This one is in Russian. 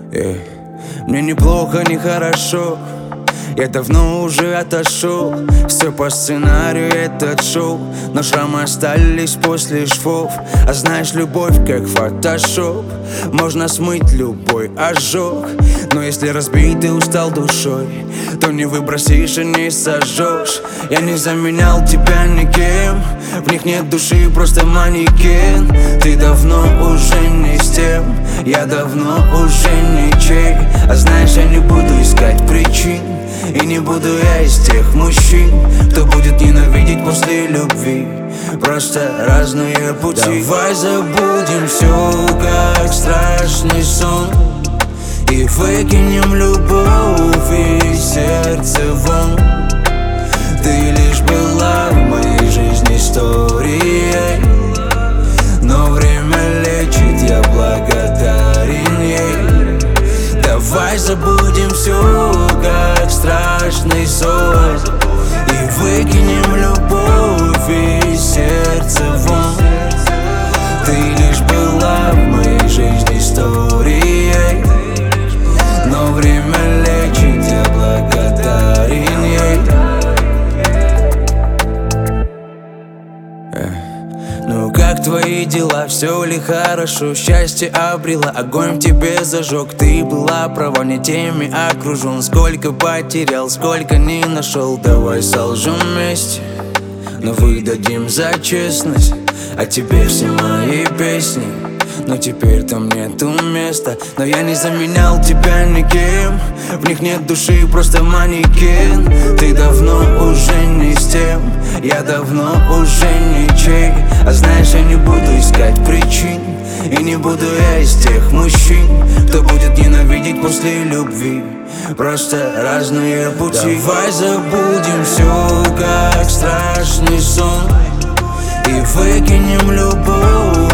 Мне неплохо, не хорошо. Я давно уже отошел. Все по сценарию, этот шоу. Но шрамы остались после швов. А знаешь, любовь как фотошоп. Можно смыть любой ожог. Но если разбит и устал душой, то не выбросишь и не сожжешь. Я не заменял тебя никем. В них нет души, просто манекен. Ты давно уже не с тем. Я давно уже ничей. А знаешь, я не буду искать причин. И не буду я из тех мужчин, кто будет ненавидеть после любви. Просто разные пути. Давай забудем все, как страшный сон, и выкинем любовь из сердца вон. Ты лишь была в моей жизни историей, но время лечит, я благодарен ей. Давай забудем все, как страшный сон, и выкинем любовь из сердца вон. Ты лишь была в моей жизни историей, но время лечит, я благодарен ей. Ну как твои дела, все ли хорошо? Счастье обрела, огонь в тебе зажег. Ты была права, не теми окружен. Сколько потерял, сколько не нашел. Давай солжем вместе, но выдадим за честность. А тебе все мои песни, но теперь там нету места. Но я не заменял тебя никем. В них нет души, просто манекен. Ты давно уже не с тем. Я давно уже ничей. А знаешь, я не буду искать причин. И не буду я из тех мужчин, кто будет ненавидеть после любви. Просто разные пути. Давай забудем все, как страшный сон, и выкинем любовь